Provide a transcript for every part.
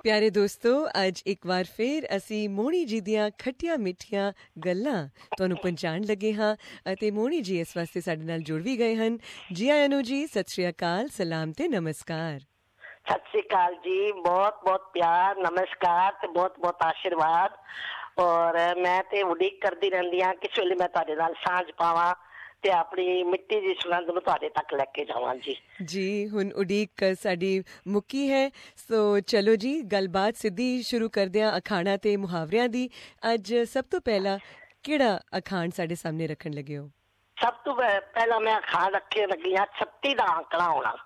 ਪਿਆਰੇ ਦੋਸਤੋ, ਅੱਜ ਇੱਕ ਵਾਰ ਫਿਰ ਅਸੀਂ ਮੋਹਣੀ ਜੀ ਦੀਆਂ ਖੱਟੀਆਂ ਮਿੱਠੀਆਂ ਗੱਲਾਂ ਤੁਹਾਨੂੰ ਪਹੁੰਚਾਉਣ ਲੱਗੇ ਹਾਂ ਅਤੇ ਮੋਹਣੀ ਜੀ ਇਸ ਵਾਸਤੇ ਸਾਡੇ ਨਾਲ ਜੁੜ ਵੀ ਗਏ ਹਨ। ਜੀ ਆਇਆਂ ਨੂੰ ਜੀ, ਸਤਿ ਸ਼੍ਰੀ ਅਕਾਲ, ਸਲਾਮ ਤੇ ਨਮਸਕਾਰ। ਸਤਿ ਸ੍ਰੀ ਅਕਾਲ ਜੀ, ਬਹੁਤ ਬਹੁਤ ਪਿਆਰ, ਨਮਸਕਾਰ ਤੇ ਬਹੁਤ ਬਹੁਤ ਆਸ਼ੀਰਵਾਦ। ਔਰ ਮੈਂ ਤੇ ਉਡੀਕ ਕਰਦੀ ਰਹਿੰਦੀ ਹਾਂ ਕਿਸ ਵੇਲੇ ਮੈਂ ਤੁਹਾਡੇ ਨਾਲ ਸਾਂਝ ਪਾਵਾਂ ਤੇ ਆਪਣੀ ਮਿੱਟੀ ਦੀ ਸੁਗੰਧ ਨੂੰ ਤੁਹਾਡੇ ਤੱਕ ਲੈ ਕੇ ਜਾਵਾਂ। ਜੀ ਹੁਣ ਉਡੀਕ ਸਾਡੀ ਮੁੱਕੀ ਹੈ, ਸੋ ਚਲੋ ਜੀ ਗੱਲਬਾਤ ਸਿੱਧੀ ਸ਼ੁਰੂ ਕਰਦੇ ਹਾਂ ਅਖਾਣਾਂ ਤੇ ਮੁਹਾਵਰਿਆਂ ਦੀ। ਅੱਜ ਸਭ ਤੋਂ ਪਹਿਲਾਂ ਕਿਹੜਾ ਅਖਾਣ ਸਾਡੇ ਸਾਹਮਣੇ ਰੱਖਣ ਲੱਗੇ ਹੋ? ਸਭ ਤੋਂ ਪਹਿਲਾਂ ਮੈਂ ਅਖਾਣ ਰੱਖਣ ਲੱਗੀ ਹਾਂ 36 ਦਾ ਆਂਕੜਾ ਹੋਣਾ।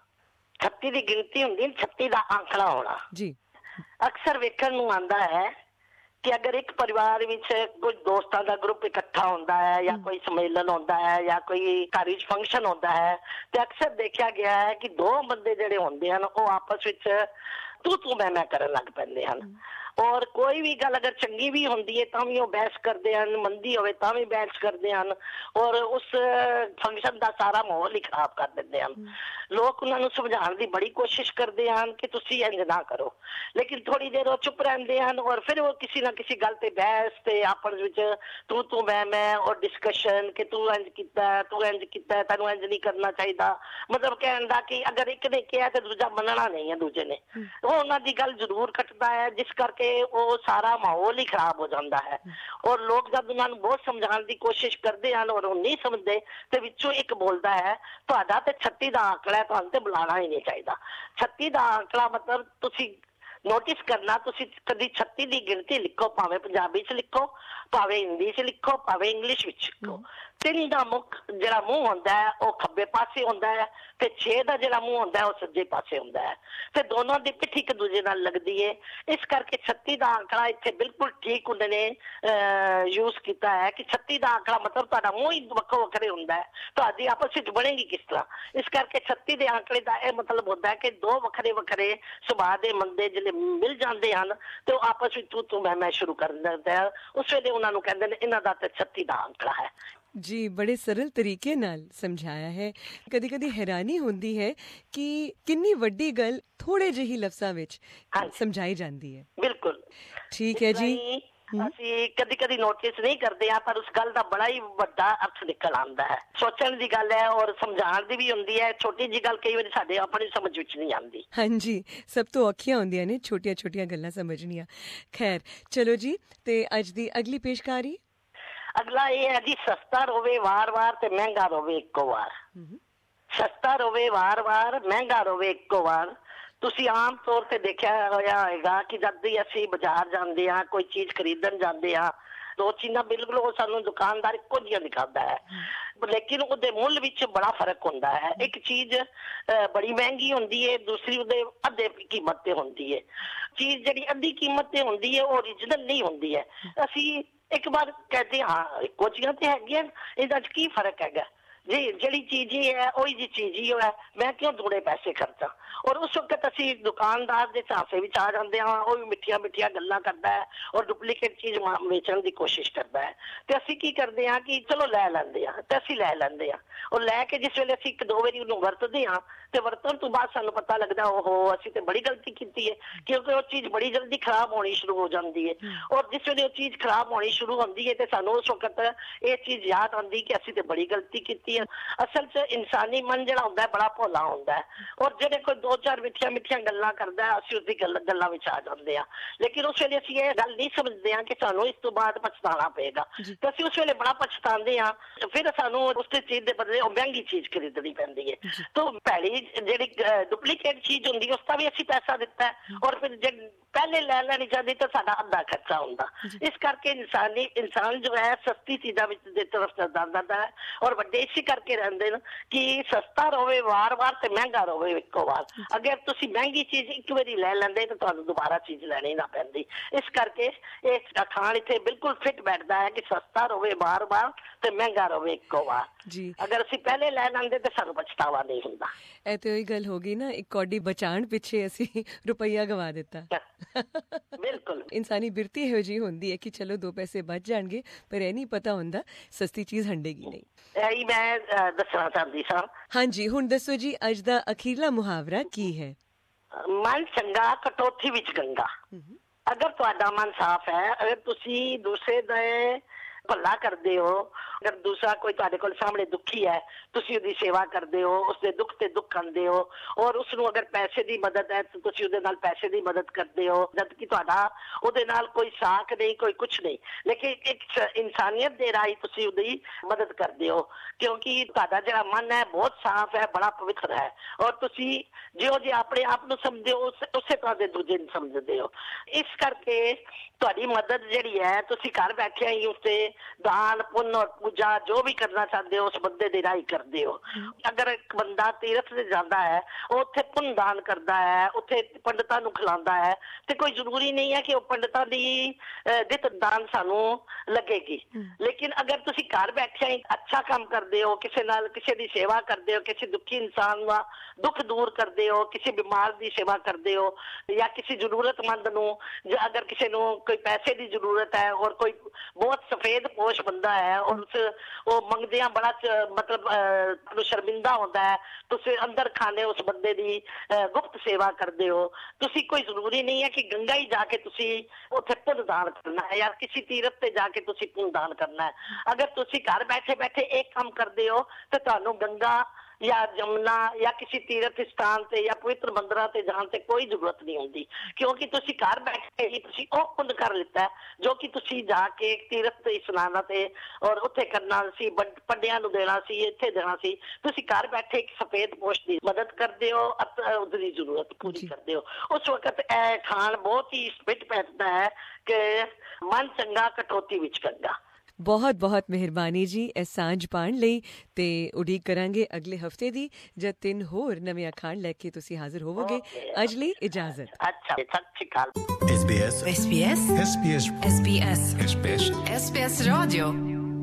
36 ਦੀ ਗਿਣਤੀ ਹੁੰਦੀ, 36 ਦਾ ਆਂਕੜਾ ਹੋਣਾ ਜੀ। ਅਕਸਰ ਵੇਖਣ ਨੂੰ ਆਉਂਦਾ ਹੈ ਕਿ ਅਗਰ ਇੱਕ ਪਰਿਵਾਰ ਵਿੱਚ ਕੁਝ ਦੋਸਤਾਂ ਦਾ ਗਰੁੱਪ ਇਕੱਠਾ ਹੁੰਦਾ ਹੈ ਜਾਂ ਕੋਈ ਸੰਮੇਲਨ ਹੁੰਦਾ ਹੈ ਜਾਂ ਕੋਈ ਘਰ ਵਿੱਚ ਫੰਕਸ਼ਨ ਹੁੰਦਾ ਹੈ ਤੇ ਅਕਸਰ ਦੇਖਿਆ ਗਿਆ ਹੈ ਕਿ ਦੋ ਬੰਦੇ ਜਿਹੜੇ ਹੁੰਦੇ ਹਨ ਉਹ ਆਪਸ ਵਿੱਚ ਤੂੰ ਮੈਂ ਕਰਨ ਲੱਗ ਪੈਂਦੇ ਹਨ। ਔਰ ਕੋਈ ਵੀ ਗੱਲ ਅਗਰ ਚੰਗੀ ਵੀ ਹੁੰਦੀ ਹੈ ਤਾਂ ਵੀ ਉਹ ਬਹਿਸ ਕਰਦੇ ਹਨ, ਮੰਦੀ ਹੋਵੇ ਤਾਂ ਵੀ ਬਹਿਸ ਕਰਦੇ ਹਨ ਔਰ ਉਸ ਫੰਕਸ਼ਨ ਦਾ ਸਾਰਾ ਮਾਹੌਲ ਹੀ ਖਰਾਬ ਕਰ ਦਿੰਦੇ ਹਨ। ਲੋਕ ਉਹਨਾਂ ਨੂੰ ਸਮਝਾਉਣ ਦੀ ਬੜੀ ਕੋਸ਼ਿਸ਼ ਕਰਦੇ ਹਨ ਕਿ ਤੁਸੀਂ ਇੰਝ ਨਾ ਕਰੋ, ਲੇਕਿਨ ਥੋੜੀ ਦੇਰ ਉਹ ਚੁੱਪ ਰਹਿੰਦੇ ਹਨ ਔਰ ਫਿਰ ਉਹ ਕਿਸੇ ਨਾ ਕਿਸੇ ਗੱਲ ਤੇ ਬਹਿਸ ਤੇ ਆਪਸ ਵਿੱਚ ਤੂੰ ਮੈਂ ਔਰ ਡਿਸਕਸ਼ਨ ਕਿ ਤੂੰ ਇੰਝ ਕੀਤਾ, ਤੈਨੂੰ ਇੰਝ ਨਹੀਂ ਕਰਨਾ ਚਾਹੀਦਾ। ਮਤਲਬ ਕਹਿਣ ਦਾ ਕਿ ਅਗਰ ਇੱਕ ਨੇ ਕਿਹਾ ਤੇ ਦੂਜਾ ਮੰਨਣਾ ਨਹੀਂ ਹੈ ਦੂਜੇ ਨੇ। ਉਹ ਉਹਨਾਂ ਦੀ ਗੱਲ ਜ਼ਰੂਰ ਕੱਟਦਾ ਹੈ, ਜਿਸ ਕਰਕੇ ਉਹ ਸਾਰਾ ਮਾਹੌਲ ਹੀ ਖਰਾਬ ਹੋ ਜਾਂਦਾ ਹੈ। ਔਰ ਲੋਕ ਜਦ ਉਹਨਾਂ ਨੂੰ ਬਹੁਤ ਸਮਝਾਉਣ ਦੀ ਕੋਸ਼ਿਸ਼ ਕਰਦੇ ਹਨ ਔਰ ਉਹ ਨਹੀਂ ਸਮਝਦੇ ਤੇ ਵਿੱਚੋਂ ਇੱਕ ਬੋਲਦਾ ਹੈ ਤੁਹਾਡਾ ਤੇ 36 ਦਾ ਆਂਕੜਾ, ਤੁਹਾਨੂੰ ਤੇ ਬੁਲਾਉਣਾ ਹੀ ਨਹੀਂ ਚਾਹੀਦਾ। 36 ਦਾ ਆਂਕੜਾ ਮਤਲਬ ਤੁਸੀਂ ਨੋਟਿਸ ਕਰਨਾ, ਤੁਸੀਂ ਕਦੀ 36 ਦੀ ਗਿਣਤੀ ਲਿਖੋ, ਭਾਵੇਂ ਪੰਜਾਬੀ ਚ ਲਿਖੋ, ਭਾਵੇਂ ਹਿੰਦੀ ਚ ਲਿਖੋ, ਭਾਵੇਂ ਇੰਗਲਿਸ਼ ਵਿੱਚ ਲਿਖੋ। 3 ਦਾ ਮੁੱਖ ਜਿਹੜਾ ਮੂੰਹ ਹੁੰਦਾ ਹੈ ਉਹ ਖੱਬੇ ਪਾਸੇ ਹੁੰਦਾ ਹੈ ਤੇ 6 ਦਾ ਜਿਹੜਾ ਮੂੰਹ ਹੁੰਦਾ ਹੈ ਉਹ ਸੱਜੇ ਪਾਸੇ ਹੁੰਦਾ ਹੈ ਤੇ ਦੋਨੋਂ ਦੀ ਪਿੱਠ ਇੱਕ ਦੂਜੇ ਨਾਲ ਲੱਗਦੀ ਹੈ। ਇਸ ਕਰਕੇ 36 ਦਾ ਆਂਕੜਾ ਇੱਥੇ ਬਿਲਕੁਲ ਠੀਕ ਉਹਨਾਂ ਨੇ ਯੂਜ਼ ਕੀਤਾ ਹੈ ਕਿ 36 ਦਾ ਆਂਕੜਾ ਮਤਲਬ ਤੁਹਾਡਾ ਮੂੰਹ ਹੀ ਵੱਖੋ ਵੱਖਰੇ ਹੁੰਦਾ ਹੈ, ਤੁਹਾਡੀ ਆਪਸ ਵਿੱਚ ਬਣੇਗੀ ਕਿਸ ਤਰ੍ਹਾਂ। ਇਸ ਕਰਕੇ 36 ਦੇ ਆਂਕੜੇ ਦਾ ਇਹ ਮਤਲਬ ਹੁੰਦਾ ਹੈ ਕਿ ਦੋ ਵੱਖਰੇ ਵੱਖਰੇ ਸੁਭਾਅ ਦੇ ਬੰਦੇ ਜਿਹੜੇ ਮਿਲ ਜਾਂਦੇ ਹਨ ਤੇ ਉਹ ਆਪਸ ਵਿੱਚ ਤੂੰ ਮੈਂ ਸ਼ੁਰੂ ਕਰ ਦਿੰਦੇ ਆ। ਉਸ ਵੇਲੇ ਉਹਨਾਂ ਨੂੰ ਕਹਿੰਦੇ ਨੇ ਇਹਨਾਂ ਦਾ ਤੇ 36 ਦਾ ਆਂਕੜਾ ਹੈ। ਜੀ ਬੜੇ ਸਰਲ ਤਰੀਕੇ ਨਾਲ ਸਮਝਾਇਆ ਹੈ। ਕਦੀ ਕਦੀ ਹੈਰਾਨੀ ਹੁੰਦੀ ਹੈ ਕਿ ਕਿੰਨੀ ਵੱਡੀ ਗੱਲ ਥੋੜੇ ਜਿਹੇ ਲਫ਼ਜ਼ਾਂ ਵਿੱਚ ਸਮਝਾਈ ਜਾਂਦੀ ਹੈ। ਬਿਲਕੁਲ ਠੀਕ ਹੈ ਜੀ। ਅਸੀਂ ਕਦੀ ਕਦੀ ਨੋਟਿਸ ਨਹੀਂ ਕਰਦੇ ਆ ਪਰ ਉਸ ਗੱਲ ਦਾ ਬੜਾ ਹੀ ਵੱਡਾ ਅਰਥ ਨਿਕਲ ਆਉਂਦਾ ਹੈ। ਸੋਚਣ ਦੀ ਗੱਲ ਹੈ ਔਰ ਸਮਝਾਉਣ ਦੀ ਵੀ ਹੁੰਦੀ ਹੈ। ਛੋਟੀ ਜਿਹੀ ਗੱਲ ਕਈ ਵਾਰੀ ਸਾਡੇ ਆਪਣੀ ਸਮਝ ਵਿੱਚ ਨਹੀਂ ਆਉਂਦੀ। ਹਾਂਜੀ, ਸਭ ਤੋਂ ਔਖੀਆਂ ਹੁੰਦੀਆਂ ਨੇ ਛੋਟੀਆਂ ਛੋਟੀਆਂ ਗੱਲਾਂ ਸਮਝਣੀਆਂ। ਖੈਰ ਚਲੋ ਜੀ, ਤੇ ਅੱਜ ਦੀ ਅਗਲੀ ਪੇਸ਼ਕਾਰੀ। ਅਗਲਾ ਇਹ ਹੈ ਜੀ, ਸਸਤਾ ਰੋਵੇ ਵਾਰ-ਵਾਰ ਤੇ ਮਹਿੰਗਾ ਰੋਵੇ ਇੱਕੋ ਵਾਰ। ਸਸਤਾ ਰੋਵੇ ਵਾਰ-ਵਾਰ, ਮਹਿੰਗਾ ਰੋਵੇ ਇੱਕੋ ਵਾਰ। ਤੁਸੀਂ ਆਮ ਤੌਰ ਤੇ ਦੇਖਿਆ ਹੋਇਆ ਹੋਏਗਾ ਕਿ ਜਦ ਵੀ ਅਸੀਂ ਬਾਜ਼ਾਰ ਜਾਂਦੇ ਹਾਂ, ਕੋਈ ਚੀਜ਼ ਖਰੀਦਣ ਜਾਂਦੇ ਹਾਂ, ਦੋ ਚੀਜ਼ਾਂ ਬਿਲਕੁਲ ਉਹ ਸਾਨੂੰ ਦੁਕਾਨਦਾਰ ਇੱਕੋ ਜਿਹੀਆਂ ਦਿਖਾਉਂਦਾ ਹੈ, ਲੇਕਿਨ ਉਹਦੇ ਮੁੱਲ ਵਿੱਚ ਬੜਾ ਫਰਕ ਹੁੰਦਾ ਹੈ। ਇੱਕ ਚੀਜ਼ ਬੜੀ ਮਹਿੰਗੀ ਹੁੰਦੀ ਹੈ, ਦੂਸਰੀ ਉਹਦੇ ਅੱਧੇ ਕੀਮਤ ਤੇ ਹੁੰਦੀ ਹੈ। ਚੀਜ਼ ਜਿਹੜੀ ਅੱਧੀ ਕੀਮਤ ਤੇ ਹੁੰਦੀ ਹੈ ਉਹ ਓਰੀਜਨਲ ਨਹੀਂ ਹੁੰਦੀ ਹੈ। ਅਸੀਂ ਇੱਕ ਵਾਰ ਕਹਿੰਦੇ ਹਾਂ ਇੱਕੋ ਚੀਜ਼ਾਂ ਤੇ ਹੈਗੀਆਂ, ਇਹਦਾ ਚ ਕੀ ਫਰਕ ਹੈਗਾ ਜੀ, ਜਿਹੜੀ ਚੀਜ਼ ਹੀ ਹੈ ਉਹੀ ਜੀ ਚੀਜ਼ ਹੀ ਹੈ, ਮੈਂ ਕਿਉਂ ਥੋੜੇ ਪੈਸੇ ਖਰਚਾਂ। ਔਰ ਉਸ ਵਕਤ ਅਸੀਂ ਦੁਕਾਨਦਾਰ ਦੇ ਝਾਂਸੇ ਵਿੱਚ ਆ ਜਾਂਦੇ ਹਾਂ। ਉਹ ਵੀ ਮਿੱਠੀਆਂ ਮਿੱਠੀਆਂ ਗੱਲਾਂ ਕਰਦਾ ਹੈ ਔਰ ਡੁਪਲੀਕੇਟ ਚੀਜ਼ ਵੇਚਣ ਦੀ ਕੋਸ਼ਿਸ਼ ਕਰਦਾ ਹੈ ਤੇ ਅਸੀਂ ਕੀ ਕਰਦੇ ਹਾਂ ਕਿ ਚਲੋ ਲੈ ਲੈਂਦੇ ਹਾਂ ਤੇ ਅਸੀਂ ਲੈ ਲੈਂਦੇ ਹਾਂ। ਉਹ ਲੈ ਕੇ ਜਿਸ ਵੇਲੇ ਅਸੀਂ ਇੱਕ ਦੋ ਵਾਰੀ ਉਹਨੂੰ ਵਰਤਦੇ ਹਾਂ ਤੇ ਵਰਤਣ ਤੋਂ ਬਾਅਦ ਸਾਨੂੰ ਪਤਾ ਲੱਗਦਾ ਓਹੋ ਅਸੀਂ ਤੇ ਬੜੀ ਗਲਤੀ ਕੀਤੀ ਹੈ, ਕਿਉਂਕਿ ਉਹ ਚੀਜ਼ ਬੜੀ ਜਲਦੀ ਖਰਾਬ ਹੋਣੀ ਸ਼ੁਰੂ ਹੋ ਜਾਂਦੀ ਹੈ। ਔਰ ਜਿਸ ਵੇਲੇ ਉਹ ਚੀਜ਼ ਖਰਾਬ ਹੋਣੀ ਸ਼ੁਰੂ ਹੁੰਦੀ ਹੈ ਤੇ ਸਾਨੂੰ ਉਸ ਵਕਤ ਇਹ ਚੀਜ਼ ਯਾਦ ਆਉਂਦੀ ਕਿ ਅਸੀਂ ਤੇ ਬੜੀ ਗਲਤੀ ਕੀਤੀ ਹੈ। ਅਸਲ 'ਚ ਇਨਸਾਨੀ ਮਨ ਜਿਹੜਾ ਹੁੰਦਾ ਹੈ ਬੜਾ ਭੋਲਾ ਹੁੰਦਾ ਹੈ ਔਰ ਜਿਹੜੇ ਕੋਈ ਦੋ ਚਾਰ ਮਿੱਠੀਆਂ ਮਿੱਠੀਆਂ ਗੱਲਾਂ ਕਰਦਾ ਅਸੀਂ ਉਸਦੀ ਗੱਲਾਂ ਵਿੱਚ ਆ ਜਾਂਦੇ ਹਾਂ, ਲੇਕਿਨ ਉਸ ਵੇਲੇ ਅਸੀਂ ਇਹ ਗੱਲ ਨਹੀਂ ਸਮਝਦੇ ਹਾਂ ਕਿ ਸਾਨੂੰ ਇਸ ਤੋਂ ਬਾਅਦ ਪਛਤਾਉਣਾ ਪਏਗਾ ਤੇ ਅਸੀਂ ਉਸ ਵੇਲੇ ਬੜਾ ਪਛਤਾਉਂਦੇ ਹਾਂ। ਫਿਰ ਸਾਨੂੰ ਉਸ ਚੀਜ਼ ਦੇ ਬਦਲੇ ਉਹ ਮਹਿੰਗੀ ਚੀਜ਼ ਖਰੀਦਣੀ ਪੈਂਦੀ ਹੈ। ਤਾਂ ਭੈੜੀ ਜਿਹੜੀ ਡੁਪਲੀਕੇਟ ਚੀਜ਼ ਹੁੰਦੀ ਉਸ ਦਾ ਵੀ ਅਸੀਂ ਪੈਸਾ ਦਿੱਤਾ ਔਰ ਫਿਰ ਜੇ ਪਹਿਲੇ ਲੈ ਲੈਣੀ ਚਾਹੀਦੀ ਤਾਂ ਸਾਡਾ ਅੱਧਾ ਖਰਚਾ ਹੁੰਦਾ। ਇਸ ਕਰਕੇ ਇਨਸਾਨ ਜੋ ਹੈ ਸਸਤੀ ਚੀਜ਼ਾਂ ਵਿੱਚ ਦੇ ਤਰਫ ਜਾਂਦਾ ਹੈ ਔਰ ਵੱਡੇ ਇਸੇ ਕਰਕੇ ਰਹਿੰਦੇ ਨੇ ਕਿ ਸਸਤਾ ਰੋਵੇ ਵਾਰ-ਵਾਰ ਤੇ ਮਹਿੰਗਾ ਰੋਵੇ ਇੱਕੋ ਵਾਰ। ਅਗਰ ਤੁਸੀਂ ਮਹਿੰਗੀ ਚੀਜ਼ ਇੱਕ ਵਾਰੀ ਲੈ ਲੈਂਦੇ ਤਾਂ ਤੁਹਾਨੂੰ ਦੁਬਾਰਾ ਚੀਜ਼ ਲੈਣੀ ਨਾ ਪੈਂਦੀ। ਇਸ ਕਰਕੇ ਇਹ ਅਖਾਣ ਇੱਥੇ ਬਿਲਕੁਲ ਫਿੱਟ ਬੈਠਦਾ ਹੈ ਕਿ ਸਸਤਾ ਰੋਵੇ ਵਾਰ-ਵਾਰ ਤੇ ਮਹਿੰਗਾ ਰੋਵੇ ਇੱਕੋ ਵਾਰ। ਅਗਰ ਅਸੀਂ ਪਹਿਲੇ ਲੈ ਲੈਂਦੇ ਤਾਂ ਸਾਨੂੰ ਪਛਤਾਵਾ ਨਹੀਂ ਹੁੰਦਾ। ਇਹ ਤੇ ਉਹੀ ਗੱਲ ਹੋ ਗਈ ਨਾ, ਇੱਕ ਕੌਡੀ ਬਚਾਉਣ ਪਿੱਛੇ ਅਸੀਂ ਰੁਪਈਆ ਗਵਾ ਦਿੱਤਾ। ਬਿਲਕੁਲ ਇਨਸਾਨੀ ਬਿਰਤੀ ਇਹੋ ਜਿਹੀ ਹੁੰਦੀ ਹੈ ਕਿ ਚਲੋ ਦੋ ਪੈਸੇ ਬਚ ਜਾਣਗੇ, ਪਰ ਇਹ ਨਹੀਂ ਪਤਾ ਹੁੰਦਾ ਸਸਤੀ ਚੀਜ਼ ਹੰਡੇਗੀ ਨਹੀਂ। ਇਹੀ ਮੈਂ ਦੱਸਣਾ ਚਾਹੁੰਦੀ ਸਾਂ। ਹਾਂਜੀ, ਹੁਣ ਦੱਸੋ ਜੀ ਅੱਜ ਦਾ ਅਖੀਰਲਾ ਮੁਹਾਵਰਾ ਕੀ ਹੈ? ਮਨ ਚੰਗਾ ਕਟੌਤੀ ਵਿੱਚ ਗੰਗਾ। ਅਗਰ ਤੁਹਾਡਾ ਮਨ ਸਾਫ਼ ਹੈ, ਅਗਰ ਤੁਸੀਂ ਦੂਸਰੇ ਦੇ ਭਲਾ ਕਰਦੇ ਹੋ, ਅਗਰ ਦੂਸਰਾ ਕੋਈ ਤੁਹਾਡੇ ਕੋਲ ਸਾਹਮਣੇ ਦੁਖੀ ਹੈ, ਤੁਸੀਂ ਉਹਦੀ ਸੇਵਾ ਕਰਦੇ ਹੋ, ਉਸਦੇ ਦੁੱਖ ਤੇ ਦੁੱਖ ਆਉਂਦੇ ਹੋ, ਔਰ ਉਸਨੂੰ ਅਗਰ ਪੈਸੇ ਦੀ ਮਦਦ ਹੈ ਤਾਂ ਤੁਸੀਂ ਉਹਦੇ ਨਾਲ ਪੈਸੇ ਦੀ ਮਦਦ ਕਰਦੇ ਹੋ, ਜਦ ਕਿ ਤੁਹਾਡਾ ਉਹਦੇ ਨਾਲ ਕੋਈ ਸਾਖ ਨਹੀਂ, ਕੋਈ ਕੁਛ ਨਹੀਂ, ਲੇਕਿਨ ਇੱਕ ਇਨਸਾਨੀਅਤ ਦੇ ਰਾਹੀਂ ਤੁਸੀਂ ਉਹਦੀ ਮਦਦ ਕਰਦੇ ਹੋ, ਕਿਉਂਕਿ ਤੁਹਾਡਾ ਜਿਹੜਾ ਮਨ ਹੈ ਬਹੁਤ ਸਾਫ਼ ਹੈ, ਬੜਾ ਪਵਿੱਤਰ ਹੈ, ਔਰ ਤੁਸੀਂ ਜਿਹੋ ਜਿਹੇ ਆਪਣੇ ਆਪ ਨੂੰ ਸਮਝਦੇ ਹੋ ਉਸੇ ਤਰ੍ਹਾਂ ਦੇ ਦੂਜੇ ਨੂੰ ਸਮਝਦੇ ਹੋ। ਇਸ ਕਰਕੇ ਤੁਹਾਡੀ ਮਦਦ ਜਿਹੜੀ ਹੈ, ਤੁਸੀਂ ਘਰ ਬੈਠਿਆ ਹੀ ਉਸਤੇ ਦਾਨ ਪੁੰਨ ਔਰ ਪੂਜਾ ਜੋ ਵੀ ਕਰਨਾ ਚਾਹੁੰਦੇ ਹੋ ਉਸ ਬੰਦੇ ਦੇ ਰਾਹੀਂ ਕਰਦੇ ਹੋ। ਅਗਰ ਇੱਕ ਬੰਦਾ ਤੀਰਥ ਤੇ ਜਾਂਦਾ ਹੈ, ਉਹ ਉੱਥੇ ਪੁੰਨ ਦਾਨ ਕਰਦਾ ਹੈ, ਉੱਥੇ ਪੰਡਤਾਂ ਨੂੰ ਖਿਲਾਉਂਦਾ ਹੈ, ਤੇ ਕੋਈ ਜ਼ਰੂਰੀ ਨਹੀਂ ਹੈ ਕਿ ਉਹ ਪੰਡਤਾਂ ਦੀ ਦਿੱਤ ਦਾਨ ਸਾਨੂੰ ਲੱਗੇਗੀ। ਲੇਕਿਨ ਅਗਰ ਤੁਸੀਂ ਘਰ ਬੈਠਿਆ ਹੀ ਅੱਛਾ ਕੰਮ ਕਰਦੇ ਹੋ, ਕਿਸੇ ਨਾਲ ਕਿਸੇ ਦੀ ਸੇਵਾ ਕਰਦੇ ਹੋ, ਕਿਸੇ ਦੁਖੀ ਇਨਸਾਨ ਦਾ ਦੁੱਖ ਦੂਰ ਕਰਦੇ ਹੋ, ਕਿਸੇ ਬਿਮਾਰ ਦੀ ਸੇਵਾ ਕਰਦੇ ਹੋ, ਜਾਂ ਕਿਸੇ ਜ਼ਰੂਰਤਮੰਦ ਨੂੰ, ਅਗਰ ਕਿਸੇ ਨੂੰ ਕੋਈ ਪੈਸੇ ਦੀ ਜ਼ਰੂਰਤ ਹੈ ਔਰ ਕੋਈ ਬਹੁਤ ਸਫੇਦ ਪੋਸ਼ ਬੰਦਾ ਹੈ ਔਰ ਉਹ ਮੰਗਦਿਆਂ ਬੜਾ ਮਤਲਬ ਤੁਹਾਨੂੰ ਸ਼ਰਮਿੰਦਾ ਹੁੰਦਾ ਹੈ, ਤੁਸੀਂ ਅੰਦਰ ਖਾਣੇ ਉਸ ਬੰਦੇ ਦੀ ਗੁਪਤ ਸੇਵਾ ਕਰਦੇ ਹੋ। ਤੁਸੀਂ ਕੋਈ ਜ਼ਰੂਰੀ ਨਹੀਂ ਹੈ ਕਿ ਗੰਗਾ ਹੀ ਜਾ ਕੇ ਤੁਸੀਂ ਉੱਥੇ ਪੁੰਨ ਦਾਨ ਕਰਨਾ ਹੈ ਜਾਂ ਕਿਸੇ ਤੀਰਥ ਤੇ ਜਾ ਕੇ ਤੁਸੀਂ ਪੁੰਨ ਦਾਨ ਕਰਨਾ ਹੈ। ਅਗਰ ਤੁਸੀਂ ਘਰ ਬੈਠੇ ਬੈਠੇ ਇੱਕ ਕੰਮ ਕਰਦੇ ਹੋ ਤਾਂ ਤੁਹਾਨੂੰ ਗੰਗਾ ਜਾਂ ਜਮਨਾ ਜਾਂ ਕਿਸੇ ਤੀਰਥ ਸਥਾਨ ਤੇ ਜਾਂ ਪਵਿੱਤਰ ਮੰਦਰਾਂ ਤੇ ਜਾਣ ਤੇ ਕੋਈ ਜ਼ਰੂਰਤ ਨਹੀਂ ਹੁੰਦੀ, ਕਿਉਂਕਿ ਤੁਸੀਂ ਘਰ ਬੈਠੇ ਹੀ ਤੁਸੀਂ ਉਹ ਪੁੰਨ ਕਰ ਲਿੱਤਾ ਜੋ ਕਿ ਤੁਸੀਂ ਜਾ ਕੇ ਤੀਰਥ ਤੇ ਇਸ਼ਨਾਨਾਂ ਤੇ ਔਰ ਉੱਥੇ ਕਰਨਾ ਸੀ, ਪੰਡਿਆਂ ਨੂੰ ਦੇਣਾ ਸੀ, ਇੱਥੇ ਦੇਣਾ ਸੀ। ਤੁਸੀਂ ਘਰ ਬੈਠੇ ਇੱਕ ਸਫੇਦ ਪੋਸ਼ ਦੀ ਮਦਦ ਕਰਦੇ ਹੋ, ਉਹਦੀ ਜ਼ਰੂਰਤ ਪੂਰੀ ਕਰਦੇ ਹੋ। ਉਸ ਵਕਤ ਇਹ ਖਾਨ ਬਹੁਤ ਹੀ ਸਪਿਟ ਪੈਂਦਾ ਹੈ ਕਿ ਮਨ ਚੰਗਾ ਕਟੌਤੀ ਵਿੱਚ ਗੰਗਾ। ਬਹੁਤ ਬਹੁਤ ਮਿਹਰਬਾਨੀ ਜੀ ਇਹ ਸਾਂਝ ਪਾਉਣ ਲਈ, ਤੇ ਉਡੀਕ ਕਰਾਂਗੇ ਅਗਲੇ ਹਫਤੇ ਦੀ ਜਦ 3 ਹੋਰ ਨਵੇਂ ਅਖਾਣ ਲੈ ਕੇ ਤੁਸੀਂ ਹਾਜ਼ਰ ਹੋਵੋਗੇ। ਅੱਜ ਲਈ ਇਜਾਜ਼ਤ। ਅੱਛਾ, ਸਤਿ ਸ਼੍ਰੀ ਅਕਾਲ। SBS Radio